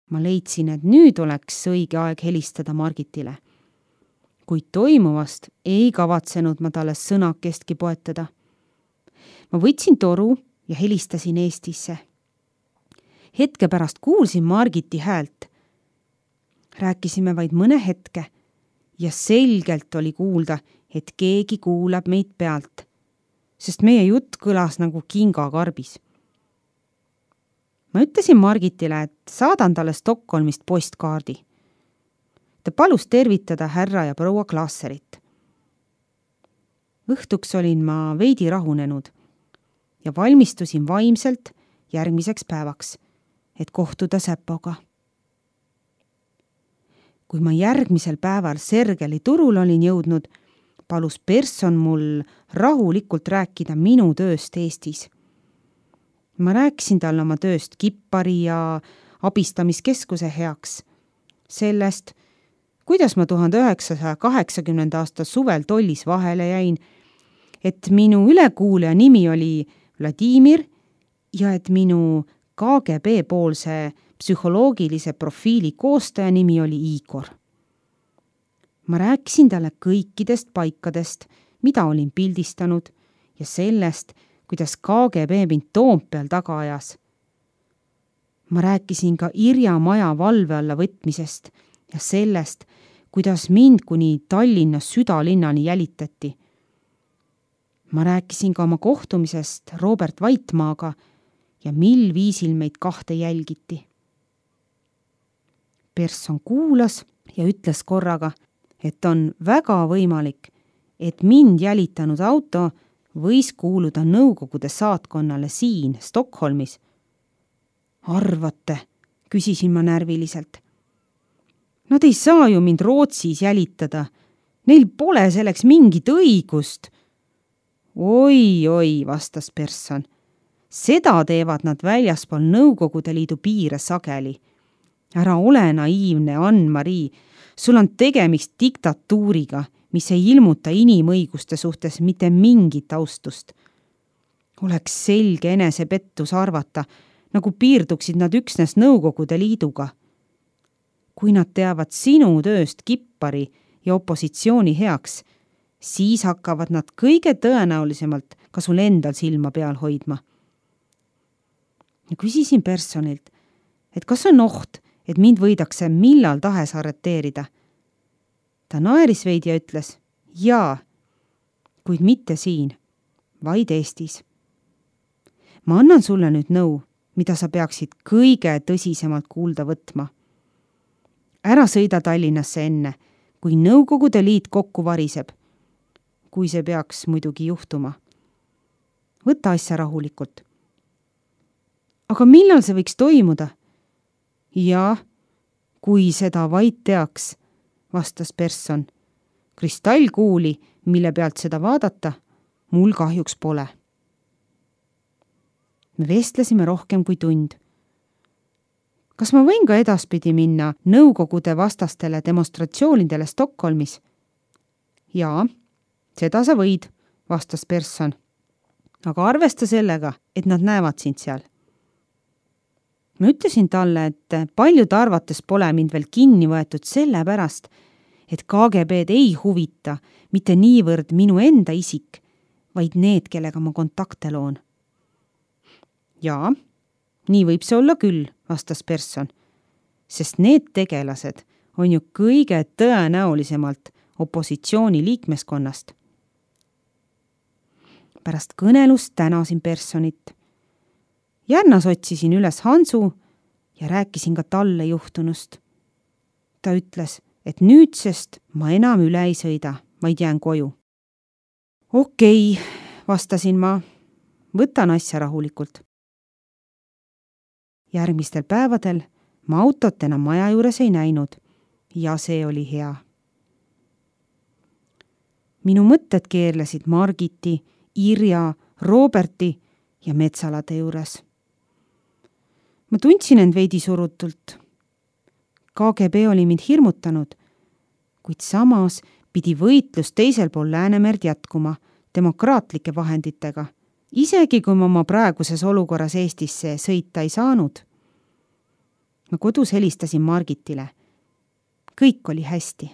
Ma leidsin, et nüüd oleks õige aeg helistada Margitile. Kuid toimuvast ei kavatsenud ma talle sõnakestki poetada. Ma võtsin toru ja helistasin Eestisse. Hetke pärast kuulsin Margiti häält. Rääkisime vaid mõne hetke ja selgelt oli kuulda, et keegi kuulab meid pealt, sest meie jutt kõlas nagu kingakarbis. Ma ütlesin Margitile, et saadan talle Stockholmist postkaardi. Ta palus tervitada härra ja proua Klasserit. Õhtuks olin ma veidi rahunenud ja valmistusin vaimselt järgmiseks päevaks, et kohtuda Säpoga. Kui ma järgmisel päeval Sergeli turul olin jõudnud, palus Persson mul rahulikult rääkida minu tööst Eestis. Ma rääkisin talle oma tööst kippari ja abistamiskeskuse heaks, sellest, kuidas ma 1980. aasta suvel tollis vahele jäin, et minu ülekuulaja nimi oli Vladimir ja et minu KGB poolse psühholoogilise profiili koostaja nimi oli Igor. Ma rääkisin talle kõikidest paikadest, mida olin pildistanud ja sellest, kuidas KGB mind Toompeal taga ajas. Ma rääkisin ka Irja maja valve alla võtmisest ja sellest, kuidas mind kuni Tallinna südalinnani jälitati. Ma rääkisin ka oma kohtumisest Robert Vaitmaaga ja mil viisil meid kahte jälgiti. Persson kuulas ja ütles korraga, et on väga võimalik, et mind jälitanud auto võis kuuluda Nõukogude saatkonnale siin Stockholmis. Arvate, küsisin ma närviliselt. Nad ei saa ju mind Rootsis jälitada. Neil pole selleks mingit õigust. Oi, vastas Persson. Seda teevad nad väljaspool Nõukogude Liidu piire sageli. Ära ole naiivne, Ann-Marii. Sul on tegemist diktatuuriga, mis ei ilmuta inimõiguste suhtes mitte mingit austust. Oleks selge enesepettus arvata, nagu piirduksid nad üksnes Nõukogude Liiduga. Kui nad teavad sinu tööst kippari ja opositsiooni heaks, siis hakkavad nad kõige tõenäolisemalt ka sul endal silma peal hoidma. Ja küsisin Perssonilt, et kas on oht, et mind võidakse millal tahes arreteerida. Ta naeris veidi ja ütles, jaa, kuid mitte siin, vaid Eestis. Ma annan sulle nüüd nõu, mida sa peaksid kõige tõsisemalt kuulda võtma. Ära sõida Tallinnasse enne, kui Nõukogude Liit kokku variseb, kui see peaks muidugi juhtuma. Võta asja rahulikult. Aga millal see võiks toimuda? Jaa, kui seda vaid teaks, vastas Persson. Kristallkuuli, mille pealt seda vaadata, mul kahjuks pole. Me vestlesime rohkem kui tund. Kas ma võin ka edaspidi minna Nõukogude vastastele demonstratsioonidele Stockholmis? Jaa, seda sa võid, vastas Persson. Aga arvesta sellega, et nad näevad sind seal. Ma ütlesin talle, et paljud arvates pole mind veel kinni võetud selle pärast, et KGB-d ei huvita mitte niivõrd minu enda isik, vaid need, kellega ma kontakte loon. Jaa, nii võib see olla küll, vastas Persson, sest need tegelased on ju kõige tõenäolisemalt opositsiooni liikmeskonnast. Pärast kõnelust tänasin Perssonit. Järnas otsisin üles Hansu ja rääkisin ka talle juhtunust. Ta ütles, et nüüdsest ma enam üle ei sõida, vaid jään koju. Okei, vastasin ma, võtan asja rahulikult. Järgmistel päevadel ma autot enam maja juures ei näinud ja see oli hea. Minu mõtted keerlesid Margiti, Irja, Roberti ja Metsalade juures. Ma tundsin end veidi surutult. KGB oli mind hirmutanud, kuid samas pidi võitlus teisel pool Läänemerd jätkuma demokraatlike vahenditega, isegi kui ma oma praeguses olukorras Eestisse sõita ei saanud. Ma kodus helistasin Margitile. Kõik oli hästi.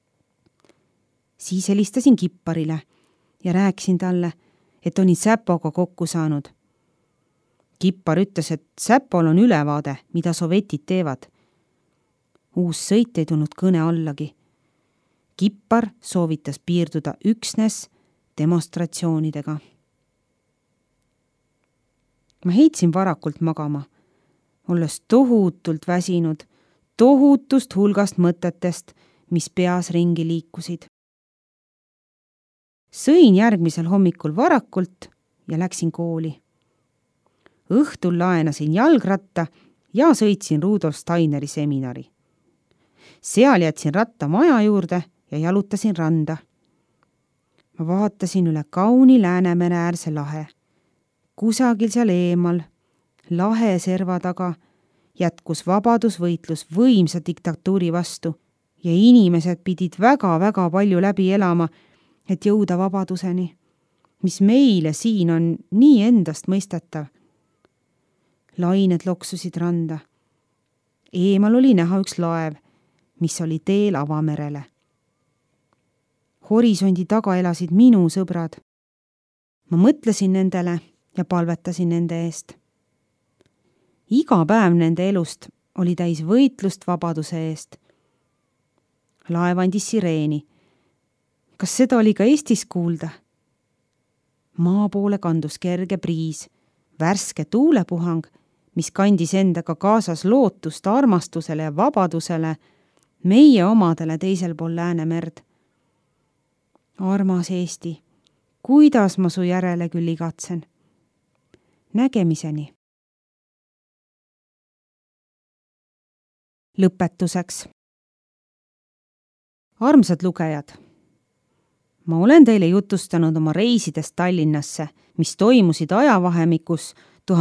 Siis helistasin Kipparile ja rääkisin talle, et olin Säpoga kokku saanud. Kippar ütles, et Säpol on ülevaade, mida sovetid teevad. Uus sõit ei tulnud kõne allagi. Kippar soovitas piirduda üksnes demonstratsioonidega. Ma heitsin varakult magama, olles tohutult väsinud, tohutust hulgast mõtetest, mis peas ringi liikusid. Sõin järgmisel hommikul varakult ja läksin kooli. Õhtul laenasin jalgratta ja sõitsin Rudolf Steineri seminari. Seal jätsin ratta maja juurde ja jalutasin randa. Ma vaatasin üle kauni Läänemere äärse lahe. Kusagil seal eemal, lahe serva taga, jätkus vabadusvõitlus võimsa diktatuuri vastu ja inimesed pidid väga-väga palju läbi elama, et jõuda vabaduseni, mis meile siin on nii endast mõistetav. Lained loksusid randa. Eemal oli näha üks laev, mis oli teel avamerele. Horisondi taga elasid minu sõbrad. Ma mõtlesin nendele ja palvetasin nende eest. Iga päev nende elust oli täis võitlust vabaduse eest. Laev andis sireeni. Kas seda oli ka Eestis kuulda? Maa poole kandus kerge briis, värske tuulepuhang, mis kandis endaga kaasas lootust armastusele ja vabadusele, meie omadele teisel pool Läänemerd. Armas Eesti, kuidas ma su järele küll igatsen. Nägemiseni. Lõpetuseks. Armsad lugejad, ma olen teile jutustanud oma reisidest Tallinnasse, mis toimusid ajavahemikus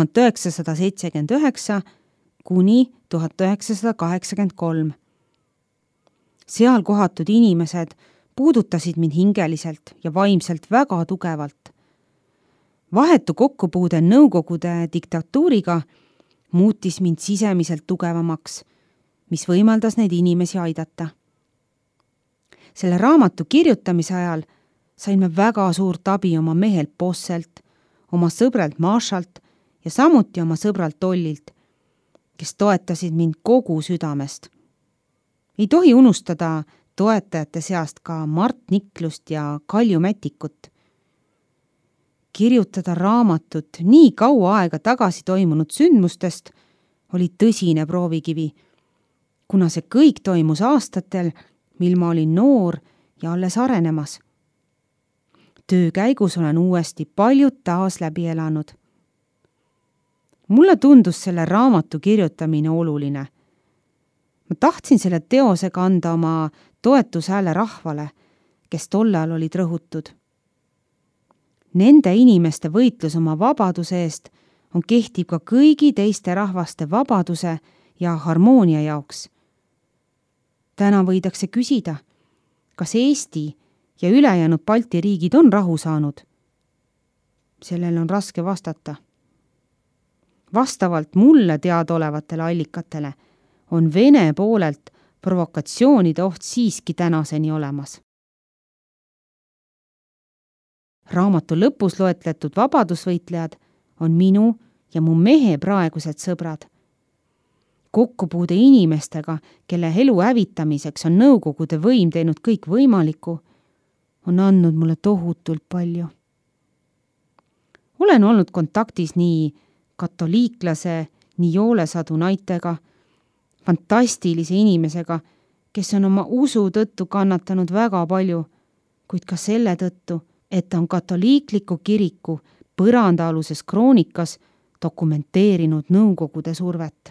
1979 kuni 1983. Seal kohatud inimesed puudutasid mind hingeliselt ja vaimselt väga tugevalt. Vahetu kokkupuude Nõukogude diktatuuriga muutis mind sisemiselt tugevamaks, mis võimaldas neid inimesi aidata. Selle raamatu kirjutamise ajal sain me väga suurt abi oma mehelt Posselt, oma sõbralt Mašalt ja samuti oma sõbralt Ollilt, kes toetasid mind kogu südamest. Ei tohi unustada toetajate seast ka Mart Niklust ja Kalju Mätikut. Kirjutada raamatut nii kaua aega tagasi toimunud sündmustest oli tõsine proovikivi, kuna see kõik toimus aastatel, mil ma olin noor ja alles arenemas. Töö käigus olen uuesti paljud taas läbi elanud. Mulle tundus selle raamatu kirjutamine oluline. Ma tahtsin selle teosega anda oma toetushääle rahvale, kes tollal olid rõhutud. Nende inimeste võitlus oma vabaduse eest on kehtib ka kõigi teiste rahvaste vabaduse ja harmoonia jaoks. Täna võidakse küsida, kas Eesti ja ülejäänud Balti riigid on rahu saanud? Sellele on raske vastata. Vastavalt mulle teadaolevatele allikatele on Vene poolelt provokatsioonide oht siiski tänaseni olemas. Raamatu lõpus loetletud vabadusvõitlejad on minu ja mu mehe praegused sõbrad. Kokkupuude inimestega, kelle elu hävitamiseks on Nõukogude võim teinud kõik võimalikku, on andnud mulle tohutult palju. Olen olnud kontaktis nii katoliiklase Nijole Sadunaitega, fantastilise inimesega, kes on oma usu tõttu kannatanud väga palju, kuid ka selle tõttu, et ta on katoliikliku kiriku põrandaaluses kroonikas dokumenteerinud Nõukogude survet.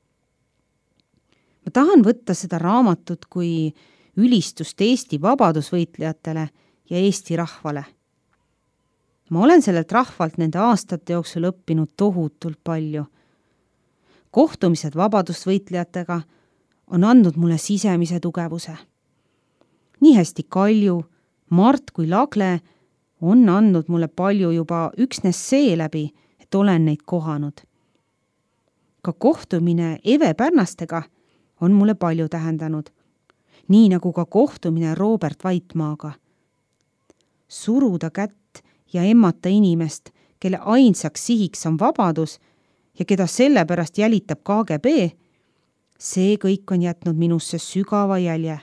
Ma tahan võtta seda raamatut kui ülistust Eesti vabadusvõitlejatele ja Eesti rahvale. Ma olen sellelt rahvalt nende aastate jooksul õppinud tohutult palju. Kohtumised vabadusvõitlejatega on andnud mulle sisemise tugevuse. Nii hästi Kalju, Mart kui Lagle on andnud mulle palju juba üksnes seeläbi, et olen neid kohanud. Ka aga kohtumine Eve Pärnastega on mulle palju tähendanud. Nii nagu ka kohtumine Robert Vaitmaaga. Suruda kätt ja emmata inimest, kelle ainsaks sihiks on vabadus ja keda sellepärast jälitab KGB, see kõik on jätnud minusse sügava jälje.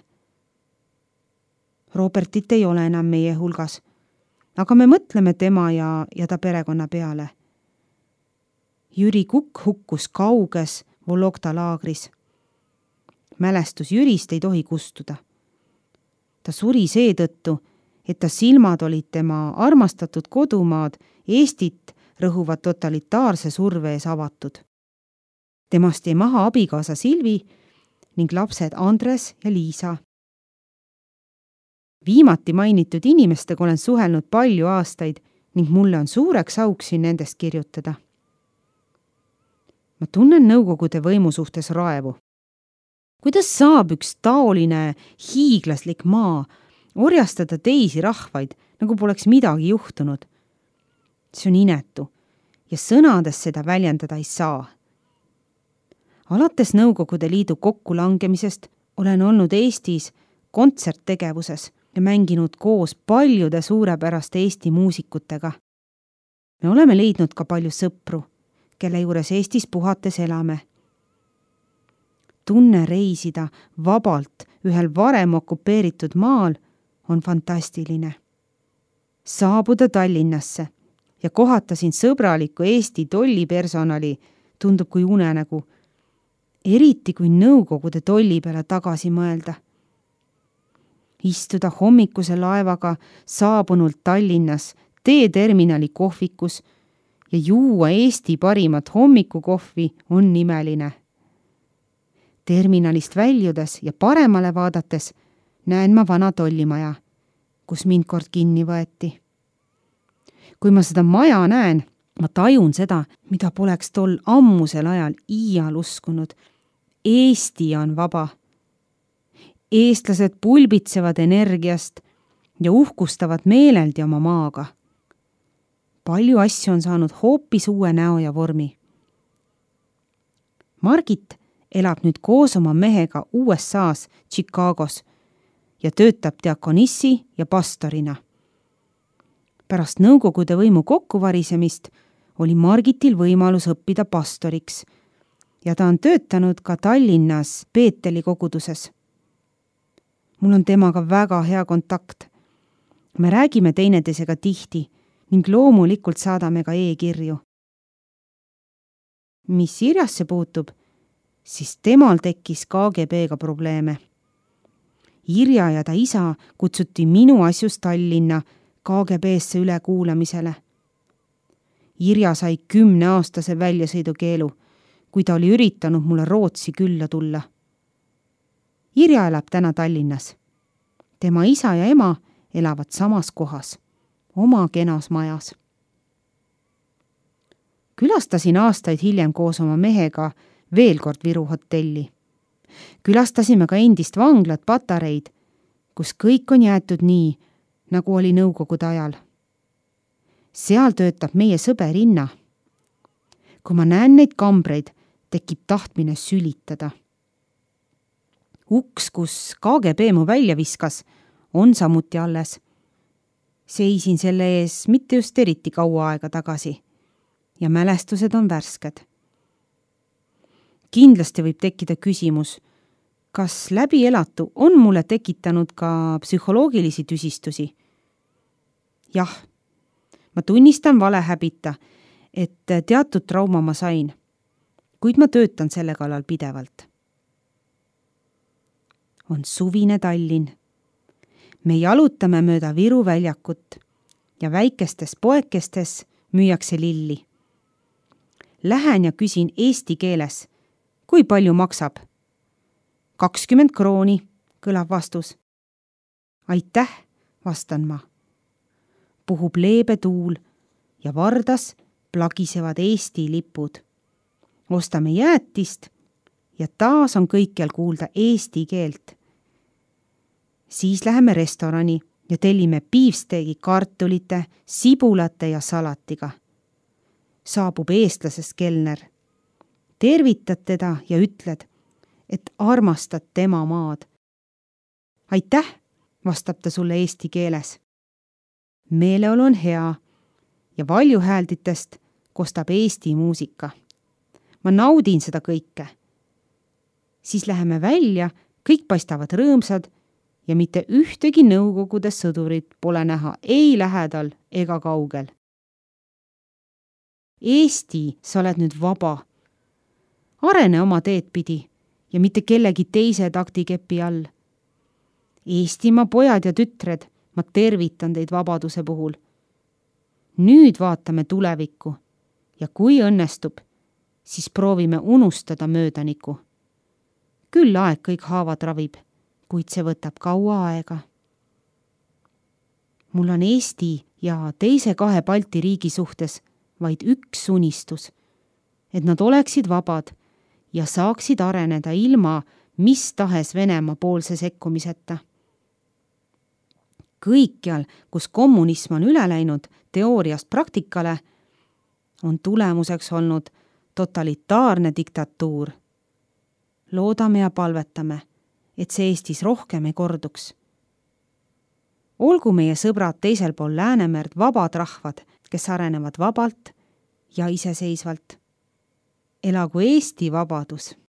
Robertit ei ole enam meie hulgas, aga me mõtleme tema ja ta perekonna peale. Jüri Kukk hukkus kauges Vologda laagris. Mälestus Jürist ei tohi kustuda. Ta suri seetõttu, et ta silmad olid tema armastatud kodumaad Eestit rõhuva totalitaarse surve ees avatud. Temast jäi maha abikaasa Silvi ning lapsed Andres ja Liisa. Viimati mainitud inimestega olen suhelnud palju aastaid ning mulle on suureks auks siin nendest kirjutada. Ma tunnen nõukogude võimu suhtes raevu. Kuidas saab üks taoline hiiglaslik maa orjastada teisi rahvaid, nagu poleks midagi juhtunud? See on inetu ja sõnades seda väljendada ei saa. Alates Nõukogude Liidu kokkulangemisest olen olnud Eestis kontserttegevuses ja mänginud koos paljude suurepäraste Eesti muusikutega. Me oleme leidnud ka palju sõpru, kelle juures Eestis puhates elame. Tunne reisida vabalt ühel varem okupeeritud maal on fantastiline. Saabuda Tallinnasse ja kohata siin sõbralikku Eesti tollipersonali tundub kui unenägu, eriti kui Nõukogude tolli peale tagasi mõelda. Istuda hommikuse laevaga saabunult Tallinnas teeterminali kohvikus ja juua Eesti parimat hommikukohvi on imeline. Terminalist väljudes ja paremale vaadates näen ma vana tollimaja, kus mind kord kinni võeti. Kui ma seda maja näen, ma tajun seda, mida poleks tol ammusel ajal iial uskunud. Eesti on vaba. Eestlased pulbitsevad energiast ja uhkustavad meeleldi oma maaga. Palju asju on saanud hoopis uue näo ja vormi. Margit elab nüüd koos oma mehega USA's Chicagos ja töötab diakonissi ja pastorina. Pärast Nõukogude võimu kokkuvarisemist oli Margitil võimalus õppida pastoriks ja ta on töötanud ka Tallinnas Peeteli koguduses. Mul on temaga väga hea kontakt. Me räägime teineteisega tihti ning loomulikult saadame ka e-kirju. Mis Irjasse puutub, siis temal tekkis KGB-ga probleeme. Irja ja ta isa kutsuti minu asjus Tallinna KGB-sse ülekuulamisele. Irja sai 10-aastase väljasõidukeelu, kui ta oli üritanud mulle Rootsi külla tulla. Irja elab täna Tallinnas. Tema isa ja ema elavad samas kohas, oma kenas majas. Külastasin aastaid hiljem koos oma mehega veel kord Viru hotelli. Külastasime ka endist vanglat Patareid, kus kõik on jäetud nii, nagu oli Nõukogude ajal. Seal töötab meie sõber Inna. Kui ma näen neid kambreid, tekib tahtmine sülitada. Uks, kus KGB mu välja viskas, on samuti alles. Seisin selle ees mitte just eriti kaua aega tagasi ja mälestused on värsked. Kindlasti võib tekkida küsimus, kas läbi elatu on mulle tekitanud ka psühholoogilisi tüsistusi? Jah, ma tunnistan valehäbita, et teatud trauma ma sain, kuid ma töötan selle kallal pidevalt. On suvine Tallinn. Me jalutame mööda Viru väljakut ja väikestes poekestes müüakse lilli. Lähen ja küsin eesti keeles, kui palju maksab? 20 krooni, kõlab vastus. Aitäh, vastan ma. Puhub leebe tuul ja Vardas plagisevad Eesti lipud. Ostame jäätist ja taas on kõikjal kuulda eesti keelt. Siis läheme restorani ja tellime piivsteegi kartulite, sibulate ja salatiga. Saabub eestlasest kelner. tervitad teda ja ütled, et armastad tema maad. Aitäh, vastab ta sulle eesti keeles. Meeleolu on hea ja valjuhäälditest kostab Eesti muusika. Ma naudin seda kõike. Siis läheme välja, kõik paistavad rõõmsad ja mitte ühtegi Nõukogude sõdurit pole näha ei lähedal ega kaugel. Eesti, sa oled nüüd vaba. Arene oma teed pidi ja mitte kellegi teise taktikepi all. Eestimaa pojad ja tütred, ma tervitan teid vabaduse puhul. Nüüd vaatame tulevikku ja kui õnnestub, siis proovime unustada möödaniku. Küll aeg kõik haavad ravib, kuid see võtab kaua aega. Mul on Eesti ja teise 2 Balti riigi suhtes vaid üks unistus, et nad oleksid vabad ja saaksid areneda ilma mis tahes Venemaa poolse sekkumiseta. Kõikjal, kus kommunism on üle läinud teooriast praktikale, on tulemuseks olnud totalitaarne diktatuur. Loodame ja palvetame, et see Eestis rohkem ei korduks. Olgu meie sõbrad teisel pool Läänemerd vabad rahvad, kes arenevad vabalt ja iseseisvalt. Elagu Eesti vabadus!